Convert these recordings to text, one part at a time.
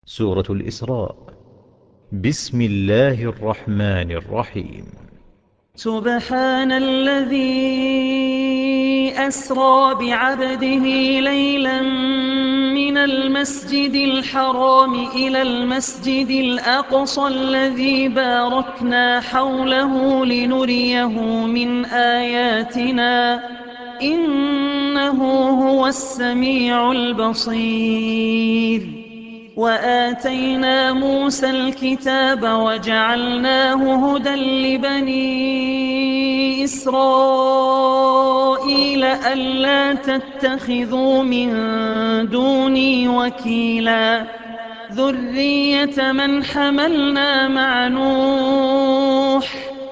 سورة الإسراء. بسم الله الرحمن الرحيم. سبحان الذي أسرى بعبده ليلا من المسجد الحرام إلى المسجد الأقصى الذي باركنا حوله لنريه من آياتنا إنه هو السميع البصير. وآتينا موسى الكتاب وجعلناه هدى لبني إسرائيل ألا تتخذوا من دوني وكيلا ذرية من حملنا مع نوح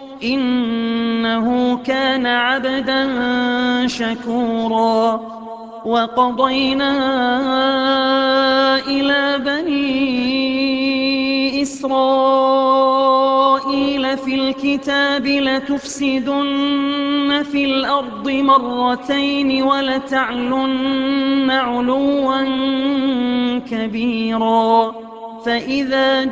إنه كان عبدا شكورا. وقضينا إلى بني إسرائيل في الكتاب لتفسدن في الأرض مرتين ولتعلن علوا كبيرا. فإذا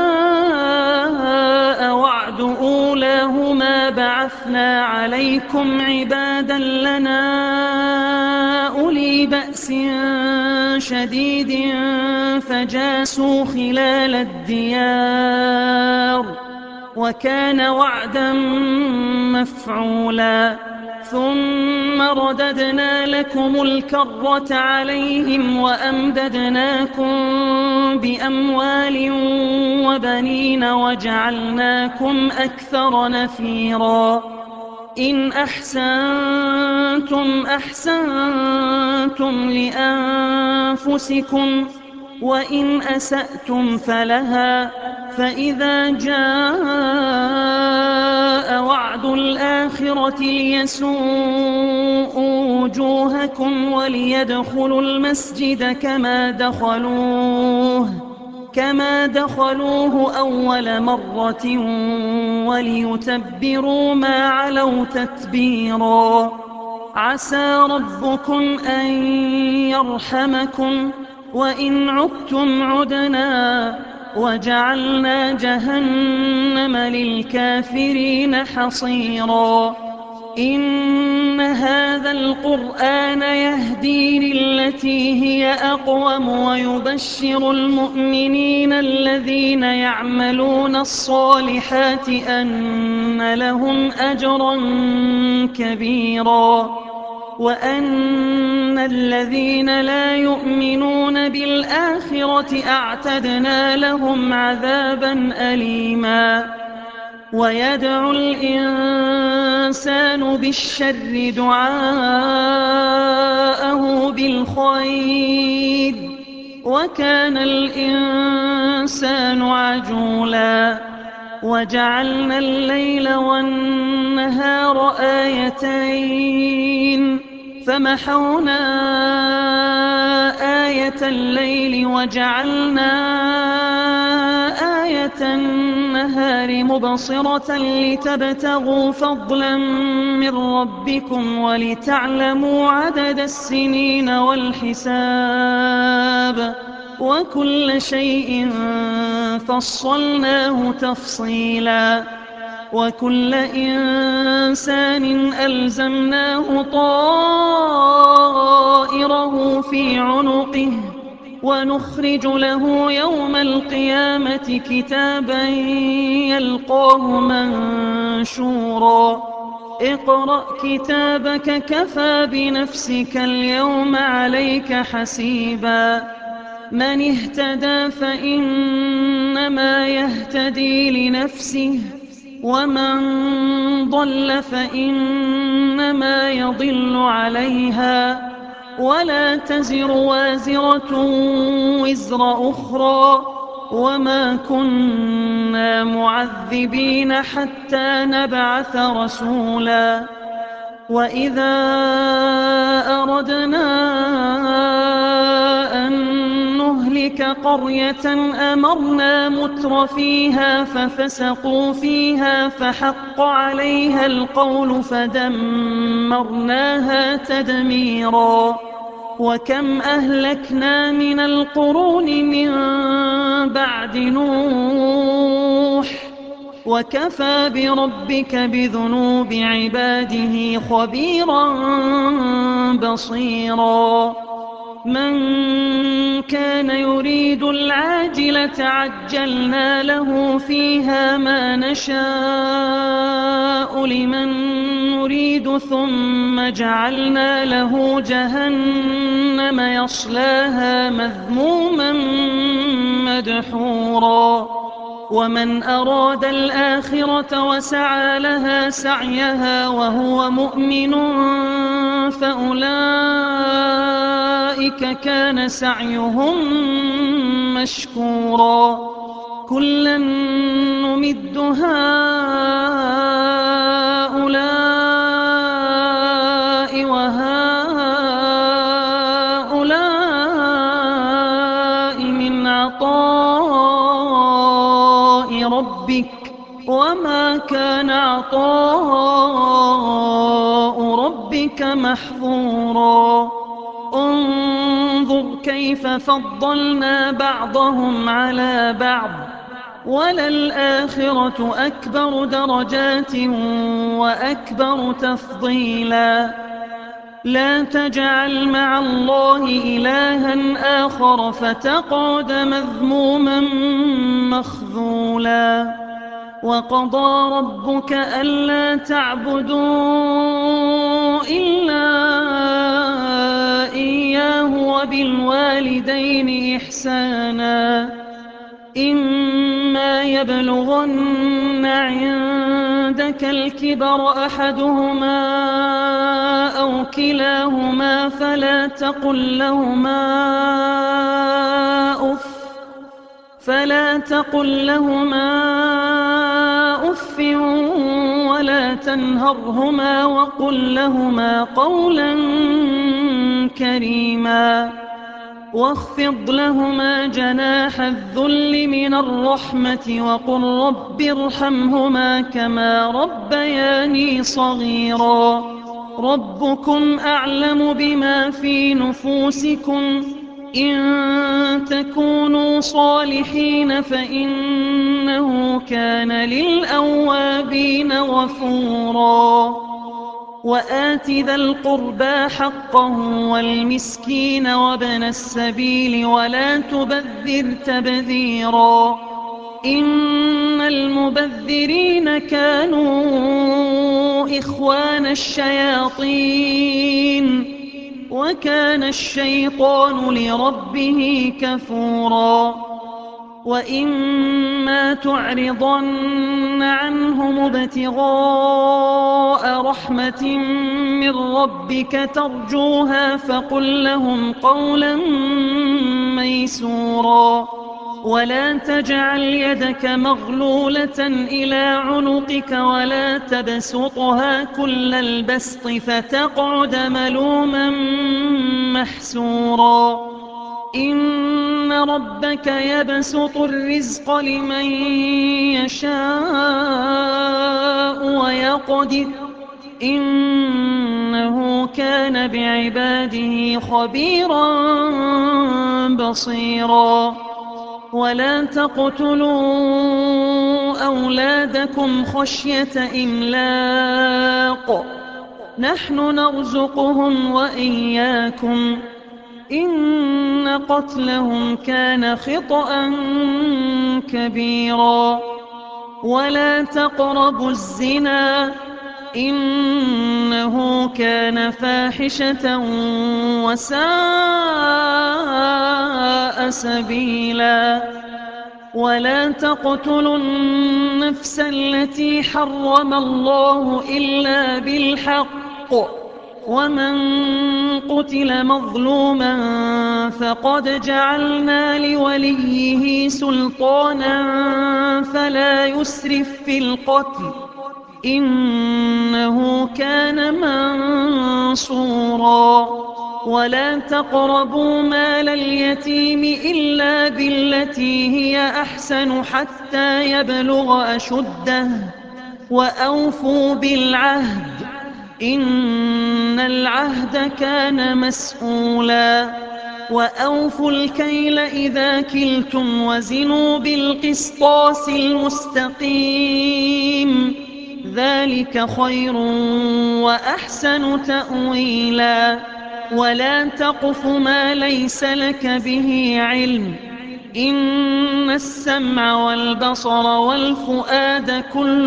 جاء وعد أولاهما بعثنا عليكم عبادا لنا أولي بأس شديد فجاسوا خلال الديار وكان وعدا مفعولا. ثم رددنا لكم الكرة عليهم وأمددناكم بأموال وبنين وجعلناكم أكثر نفيرا. إن أحسنتم أحسنتم لأنفسكم وإن أسأتم فلها. فإذا جاء وعد الآخرة ليسوءوا وجوهكم وليدخلوا المسجد كما دخلوه أول مرة وليتبروا ما علوا تتبيرا. عسى ربكم أن يرحمكم وإن عدتم عدنا وجعلنا جهنم للكافرين حصيرا. إن هذا القرآن يهدي للتي هي أقوم ويبشر المؤمنين الذين يعملون الصالحات أن لهم أجرا كبيرا وأن الذين لا يؤمنون بالآخرة أعتدنا لهم عذابا أليما. ويدعو الإنسان بالشر دعاءه بالخير وكان الإنسان عجولا. وجعلنا الليل والنهار آيتين فمحونا آية الليل وجعلنا آية النهار مبصرة لتبتغوا فضلا من ربكم ولتعلموا عدد السنين والحساب وكل شيء فصلناه تفصيلا. وكل إنسان ألزمناه طائره في عنقه ونخرج له يوم القيامة كتابا يلقاه منشورا. اقرأ كتابك كفى بنفسك اليوم عليك حسيبا. من اهتدى فإنما يهتدي لنفسه ومن ضل فإنما يضل عليها ولا تزر وازرة وزر أخرى وما كنا معذبين حتى نبعث رسولا. وإذا أردنا أن نهلك قرية أمرنا متر فيها ففسقوا فيها فحق عليها القول فدمرناها تدميرا. وكم أهلكنا من القرون من بعد نوح وكفى بربك بذنوب عباده خبيرا بصيرا من كان يريد العاجلة عجلنا له فيها ما نشاء لمن نريد ثم جعلنا له جهنم يصلاها مذموما مدحورا ومن أراد الآخرة وسعى لها سعيها وهو مؤمن فأولئك كان سعيهم مشكورا كلا نمد هؤلاء وهؤلاء من عطاء ربك وما كان عطاء ربك محظورا انظر كيف فضلنا بعضهم على بعض وللآخرة أكبر درجات وأكبر تفضيلا لا تجعل مع الله إلها آخر فتقعد مذموما مخذولا وقضى ربك ألا تعبدوا إلا إياه وبالوالدين إحسانا إما يبلغن عندك الكبر أحدهما أو كلاهما فلا تقل لهما أف ولا تنهرهما وقل لهما قولا كريما واخفض لهما جناح الذل من الرحمة وقل رب ارحمهما كما ربياني صغيرا ربكم أعلم بما في نفوسكم إن تكونوا صالحين فإنه كان للأوابين غفورا وآت ذا القربى حقه والمسكين وابن السبيل ولا تبذر تبذيرا إن المبذرين كانوا إخوان الشياطين وكان الشيطان لربه كفورا وإما تعرضن عنهم ابتغاء رحمة من ربك ترجوها فقل لهم قولا ميسورا ولا تجعل يدك مغلولة إلى عنقك ولا تبسطها كل البسط فتقعد ملوما محسورا إن ربك يبسط الرزق لمن يشاء ويقدر إنه كان بعباده خبيرا بصيرا ولا تقتلوا أولادكم خشية إملاق نحن نرزقهم وإياكم إن قتلهم كان خطأ كبيرا ولا تقربوا الزنا إنه كان فاحشة وساء سبيلا ولا تقتلوا النفس التي حرم الله إلا بالحق ومن قتل مظلوما فقد جعلنا لوليه سلطانا فلا يسرف في القتل إنه كان منصورا ولا تقربوا مال اليتيم إلا بالتي هي أحسن حتى يبلغ أشده وأوفوا بالعهد إن العهد كان مسؤولا وأوفوا الكيل إذا كلتم وزنوا بالقسطاس المستقيم ذلك خير وأحسن تأويلا ولا تقف ما ليس لك به علم إن السمع والبصر والفؤاد كل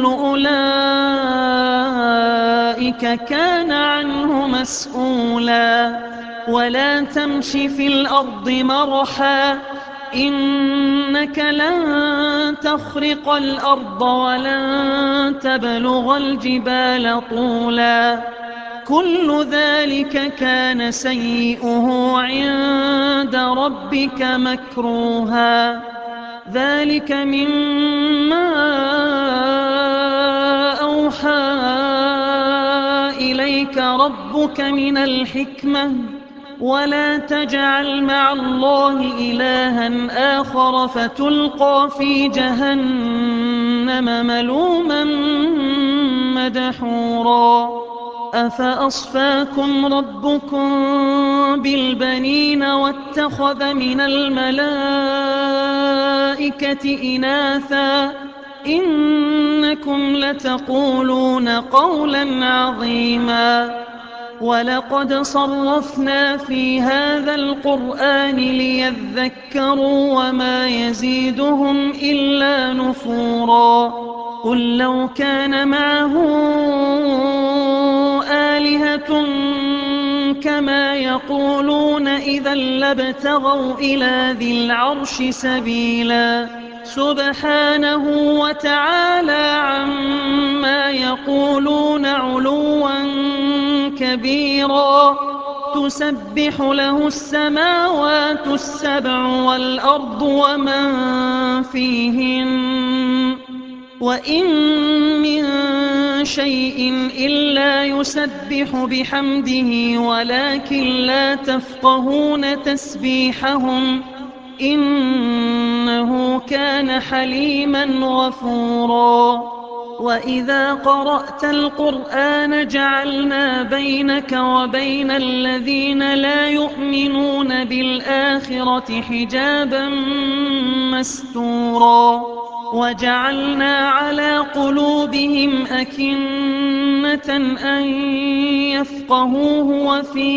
أولئك كان عنه مسؤولا ولا تمش في الأرض مرحا إنك لن تخرق الأرض ولن تبلغ الجبال طولا كل ذلك كان سيئه عند ربك مكروها ذلك مما أوحى إليك ربك من الحكمة ولا تجعل مع الله إلها آخر فتلقى في جهنم ملوما مدحورا أفأصفاكم ربكم بالبنين واتخذ من الملائكة إناثا إنكم لتقولون قولا عظيما ولقد صرفنا في هذا القرآن ليذكروا وما يزيدهم إلا نفورا قل لو كان معه آلهة كما يقولون إذا لابتغوا إلى ذي العرش سبيلا سبحانه وتعالى عما يقولون علوا كبيرا تسبح له السماوات السبع والأرض ومن فيهن وإن من شيء إلا يسبح بحمده ولكن لا تفقهون تسبيحهم إنه كان حليما غفورا وإذا قرأت القرآن جعلنا بينك وبين الذين لا يؤمنون بالآخرة حجابا مستورا وجعلنا على قلوبهم أكنة أن يفقهوه وفي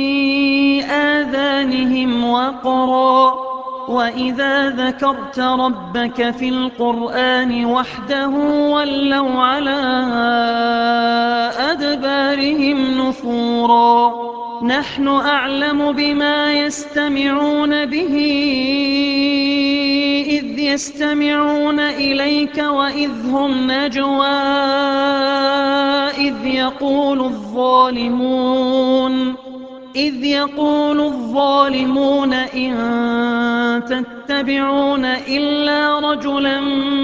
آذانهم وقرا وإذا ذكرت ربك في القرآن وحده ولوا على أدبارهم نفورا نحن أعلم بما يستمعون به إذ يستمعون إليك وإذ هم نجوى إذ يقول الظالمون إن تتبعون إلا رجلا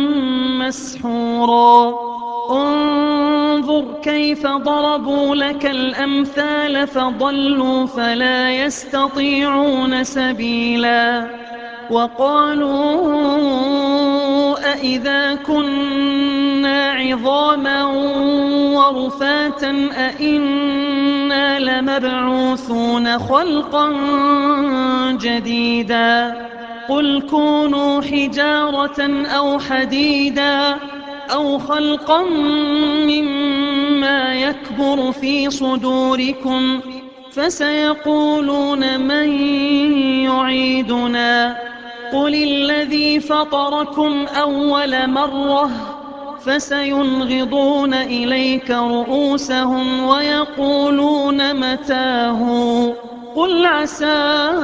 مسحورا انظر كيف ضربوا لك الأمثال فضلوا فلا يستطيعون سبيلا وقالوا أإذا كنا عظاما ورفاتا أإنا لمبعوثون خلقا جديدا قل كونوا حجارة أو حديدا أو خلقا مما يكبر في صدوركم فسيقولون من يعيدنا قل الذي فطركم أول مرة فسينغضون إليك رؤوسهم ويقولون متاه قل عسى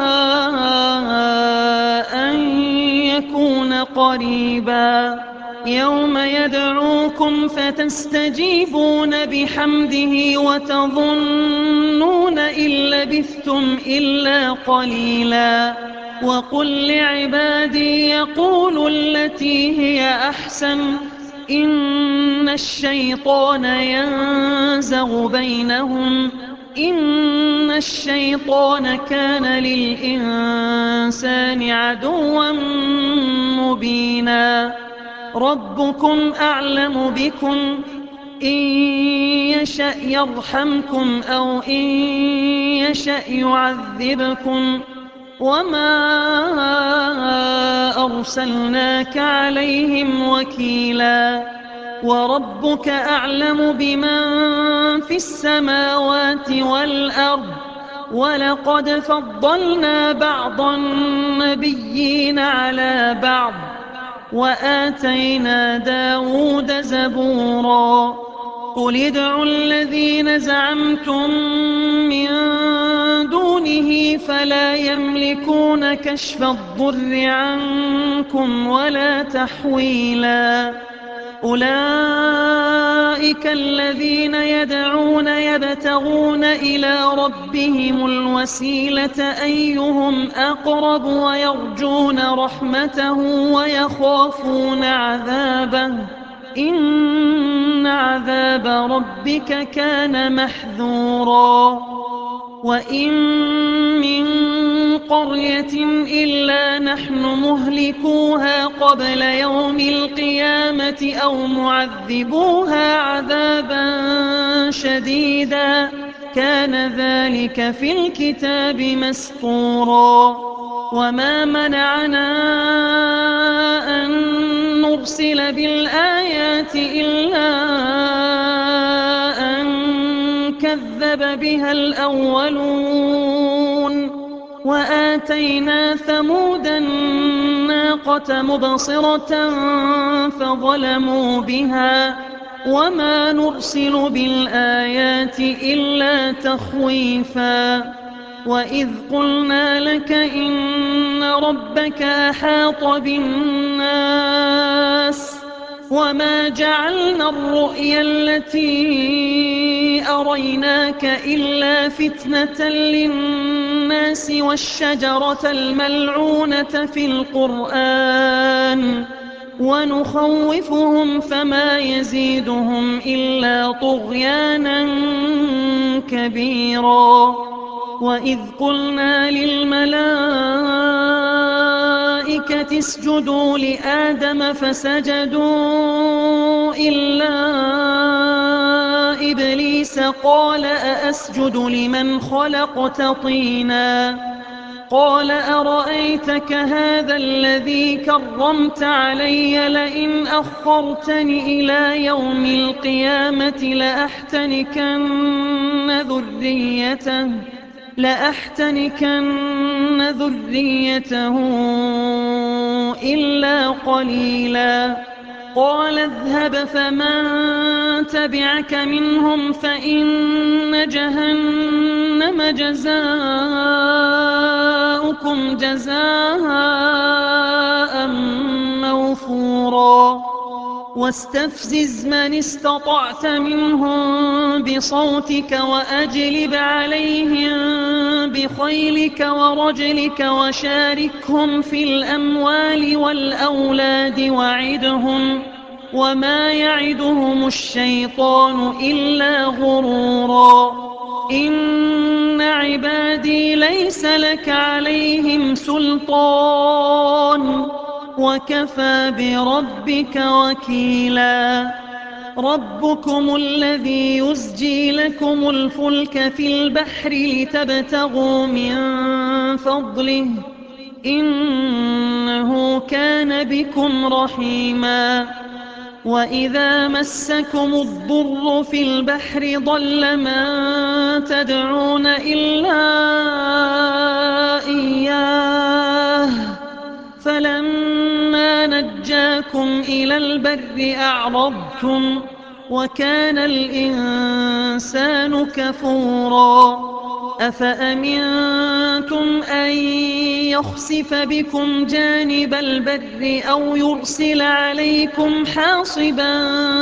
أن يكون قريبا يوم يدعوكم فتستجيبون بحمده وتظنون إن لبثتم إلا قليلا وقل لعبادي يقولوا التي هي أحسن إن الشيطان ينزغ بينهم إن الشيطان كان للإنسان عدوا مبينا ربكم أعلم بكم إن يشأ يرحمكم أو إن يشأ يعذبكم وما أرسلناك عليهم وكيلا وربك أعلم بمن في السماوات والأرض ولقد فضلنا بعض النبيين على بعض وآتينا داود زبورا قل ادعوا الذين زعمتم من دونه فلا يملكون كشف الضر عنكم ولا تحويلا أولئك الذين يدعون يبتغون إلى ربهم الوسيلة أيهم أقرب ويرجون رحمته ويخافون عذابه إن عذاب ربك كان محذورا وإن من قرية إلا نحن مهلكوها قبل يوم القيامة أو معذبوها عذابا شديدا كان ذلك في الكتاب مسطورا وما منعنا أن نرسل بالآيات إلا أن كذب بها الأولون وآتينا ثمود الناقة مبصرة فظلموا بها وما نرسل بالآيات إلا تخويفا وإذ قلنا لك إن ربك أحاط بالناس وما جعلنا الرؤيا التي أريناك إلا فتنة للناس والشجرة الملعونة في القرآن ونخوفهم فما يزيدهم إلا طغيانا كبيرا وإذ قلنا للملائكة اسجدوا لآدم فسجدوا إلا إبليس قال أأسجد لمن خلقت طينا قال أرأيتك هذا الذي كرمت علي لئن أخرتني إلى يوم القيامة لأحتنكن ذريته إلا قليلا قال اذهب فمن تبعك منهم فإن جهنم جزاؤكم جزاء موفورا واستفزز من استطعت منهم بصوتك وأجلب عليهم بخيلك ورجلك وشاركهم في الأموال والأولاد وعدهم وما يعدهم الشيطان إلا غرورا إن عبادي ليس لك عليهم سلطان وكفى بربك وكيلا ربكم الذي يزجي لكم الفلك في البحر لتبتغوا من فضله إنه كان بكم رحيما وإذا مسكم الضر في البحر ضل من تدعون إلا إياه فلما نجاكم إلى البر أعرضتم وكان الإنسان كفورا أفأمنتم أن يخسف بكم جانب البر أو يرسل عليكم حاصبا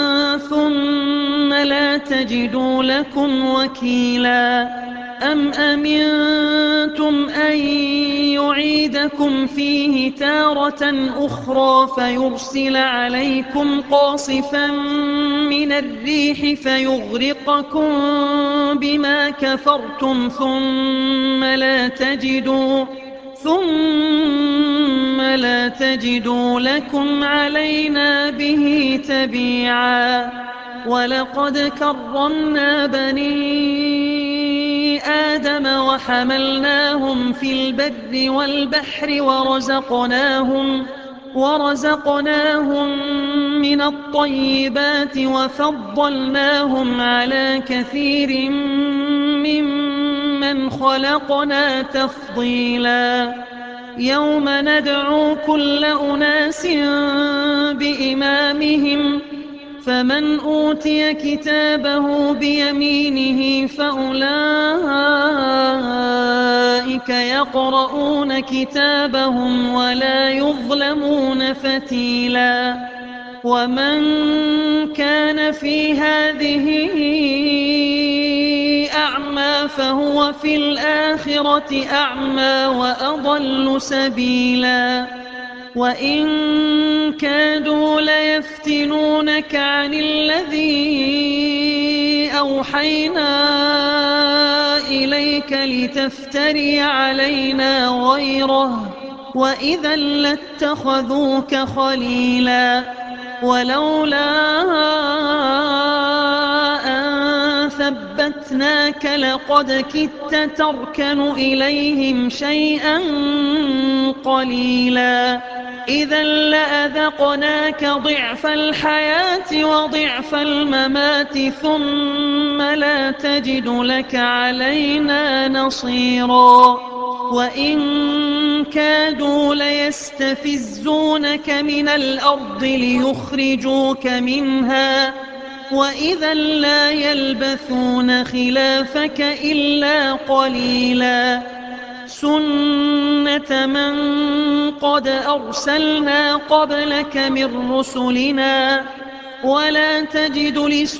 ثم لا تجدوا لكم وكيلا أم أمنتم أن يعيدكم فيه تارة أخرى فيرسل عليكم قاصفا من الريح فيغرقكم بما كفرتم ثم لا تجدوا لكم علينا به تبيعا ولقد كرمنا بني آدم وحملناهم في البر والبحر ورزقناهم من الطيبات وفضلناهم على كثير ممن خلقنا تفضيلا يوم ندعو كل أناس بإمامهم فمن أوتي كتابه بيمينه فأولئك يقرؤون كتابهم ولا يظلمون فتيلا ومن كان في هذه أعمى فهو في الآخرة أعمى وأضل سبيلا وإن كادوا ليفتنونك عن الذي أوحينا إليك لتفتري علينا غيره وإذا لاتخذوك خليلا ولولا أن ثبتناك لقد كدت تركن إليهم شيئا قليلا إذا لأذقناك ضعف الحياة وضعف الممات ثم لا تجد لك علينا نصيرا وإن كادوا ليستفزونك من الأرض ليخرجوك منها وإذا لا يلبثون خلافك إلا قليلا سنة من قد أرسلنا قبلك من رسلنا ولا تجد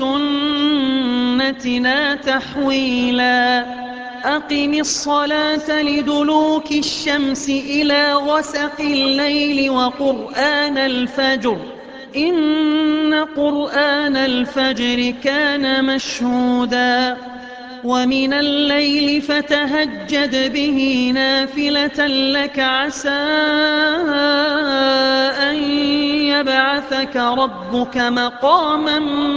لسنتنا تحويلا أقم الصلاة لدلوك الشمس إلى غسق الليل وقرآن الفجر إن قرآن الفجر كان مشهودا ومن الليل فتهجد به نافلة لك عسى أن يبعثك ربك مقاما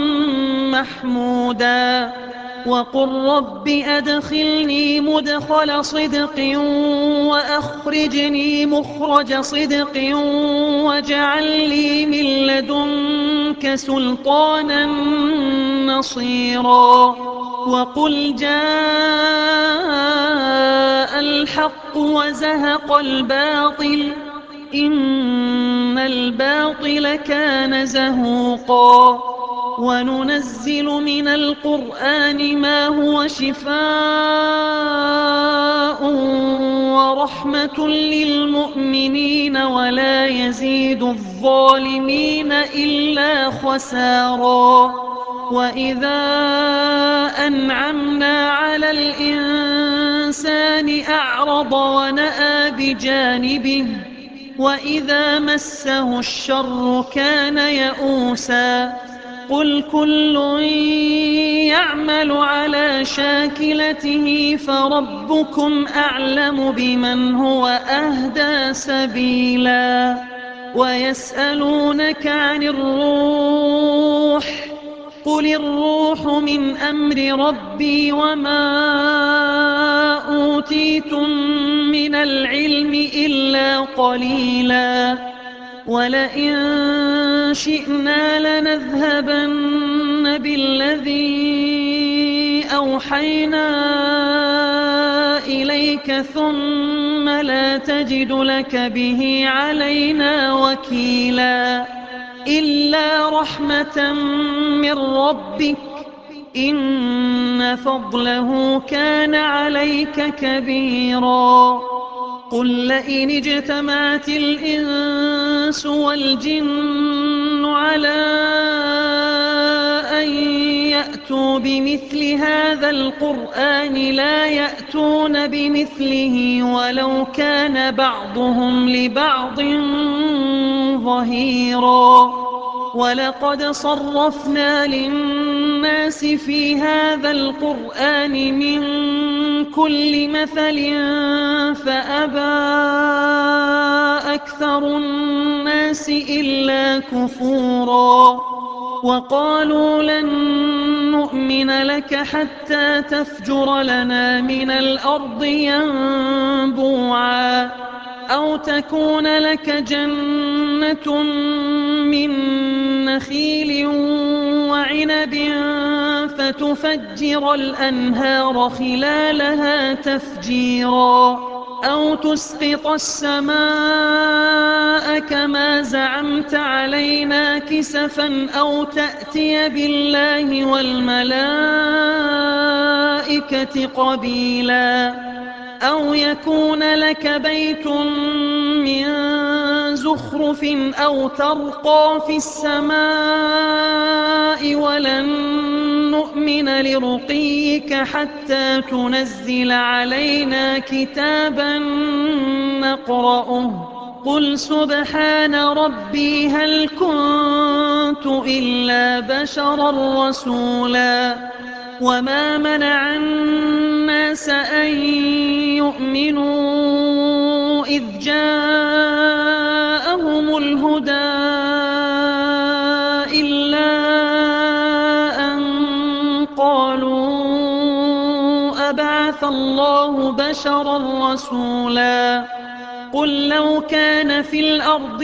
محمودا وقل رب أدخلني مدخل صدق وأخرجني مخرج صدق واجعل لي من لدنك سلطانا نصيرا وقل جاء الحق وزهق الباطل إن الباطل كان زهوقا وننزل من القرآن ما هو شفاء ورحمة للمؤمنين ولا يزيد الظالمين إلا خسارا وإذا أنعمنا على الإنسان أعرض ونأى بجانبه وإذا مسه الشر كان يئوسا قل كل يعمل على شاكلته فربكم أعلم بمن هو أهدى سبيلا ويسألونك عن الروح قل الروح من أمر ربي وما أوتيتم من العلم إلا قليلا ولئن شئنا لنذهبن بالذي أوحينا إليك ثم لا تجد لك به علينا وكيلا إلا رحمة من ربك إن فضله كان عليك كبيرا قل لئن اجتمعت الإنس والجن على أن يأتوا بمثل هذا القرآن لا يأتون بمثله ولو كان بعضهم لبعض ظهيرا ولقد صرفنا للناس في هذا القرآن من كل مثل فأبى أكثر الناس إلا كفورا وقالوا لن نؤمن لك حتى تفجر لنا من الأرض ينبوعا أو تكون لك جنة من نخيل وعنب فتفجر الأنهار خلالها تفجيرا أو تسقط السماء كما زعمت علينا كسفا أو تأتي بالله والملائكة قبيلا أو يكون لك بيت من زخرف أو ترقى في السماء ولن نؤمن لرقيك حتى تنزل علينا كتابا نقرأه قل سبحان ربي هل كنت إلا بشرا رسولا وما منع الناس أن يؤمنوا إذ جاءهم الهدى إلا أن قالوا أبعث الله بشرا رسولا قل لو كان في الأرض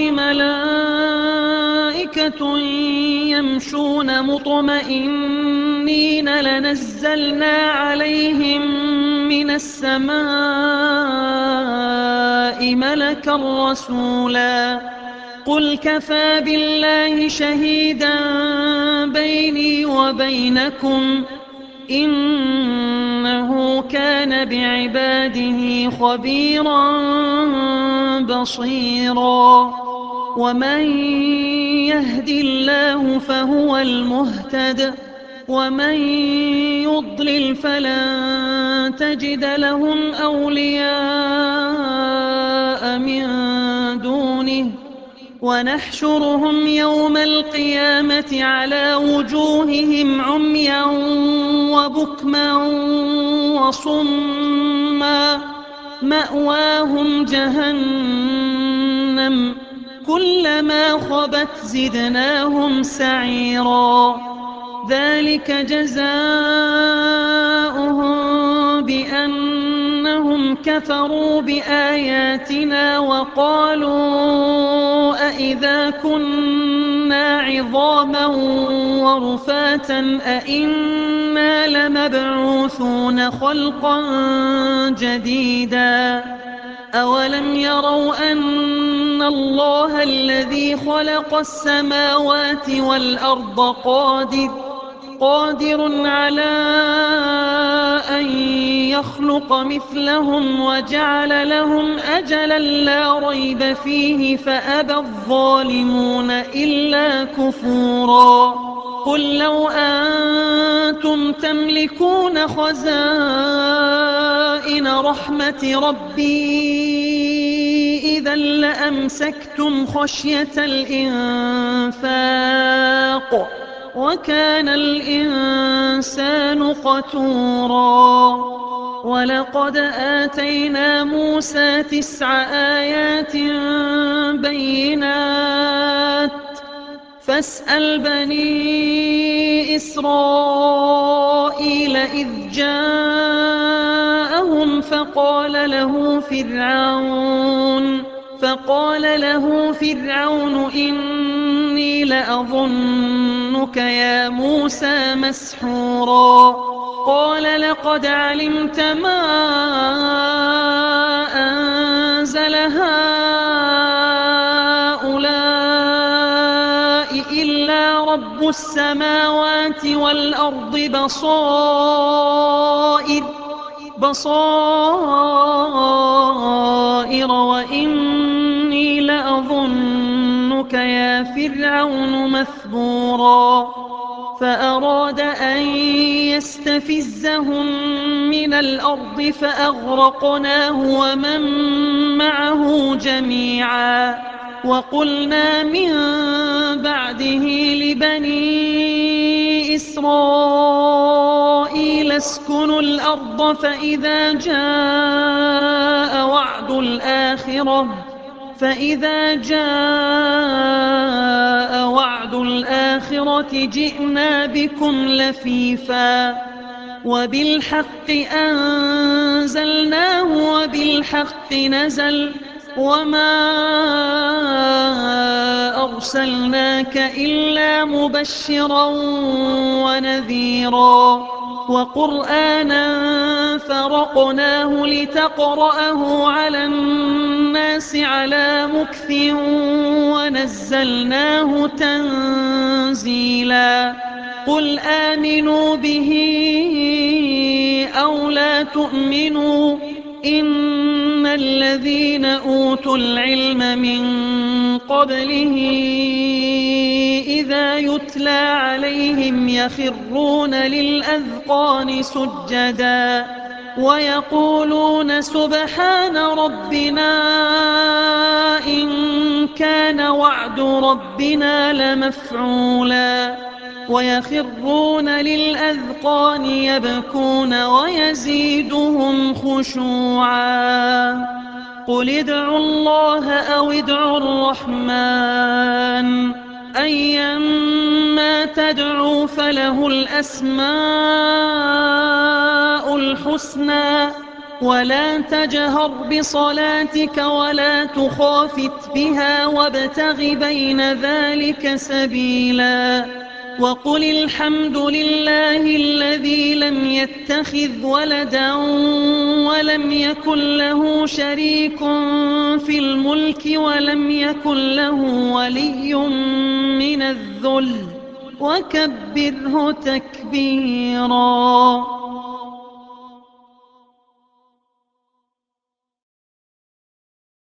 ملائكة يمشون مطمئنين لنزلنا عليهم من السماء ملكا رسولا قل كفى بالله شهيدا بيني وبينكم إنه كان بعباده خبيرا بصيرا ومن يهد الله فهو المهتد ومن يضلل فلن تجد لهم أولياء من دونه ونحشرهم يوم القيامة على وجوههم عميا وبكما وصما مأواهم جهنم كلما خبت زدناهم سعيرا ذلك جزاؤهم بأنهم كفروا بآياتنا وقالوا أئذا كنا عظاما ورفاتا أئنا لمبعوثون خلقا جديدا أولم يروا أن الله الذي خلق السماوات والأرض قادر على أن يخلق مثلهم وجعل لهم أجلا لا ريب فيه فأبى الظالمون إلا كفورا قل لو أنتم تملكون خزائن رحمة ربي إذا لأمسكتم خشية الإنفاق وكان الإنسان قتورا ولقد آتينا موسى 9 آيات بينات فاسأل بني إسرائيل إذ جاءهم فقال له فرعون إني لأظنك يا موسى مسحورا قال لقد علمت ما أنزل هؤلاء إلا رب السماوات والأرض بصائر وإني لأظنك يا فرعون مثبورا فأراد أن يستفزهم من الأرض فأغرقناه ومن معه جميعا وقلنا من بعده لبني إسرائيل اسكنوا الأرض فإذا جاء وعد الآخرة الآخرة جئنا بكم لفيفا وبالحق أنزلناه وبالحق نزل وما أرسلناك إلا مبشرا ونذيرا وقرآنا فرقناه لتقرأه على الناس على مكث ونزلناه تنزيلا قل آمنوا به أو لا تؤمنوا إن الذين أوتوا العلم من قبله إذا يتلى عليهم يخرون للأذقان سجدا ويقولون سبحان ربنا إن كان وعد ربنا لمفعولا ويخرون للأذقان يبكون ويزيدهم خشوعا قل ادعوا الله أو ادعوا الرحمن أيما تدعوا فله الأسماء الحسنى ولا تجهر بصلاتك ولا تخافت بها وابتغ بين ذلك سبيلا وقل الحمد لله الذي لم يتخذ ولدا ولم يكن له شريك في الملك ولم يكن له ولي من الذل وكبره تكبيرا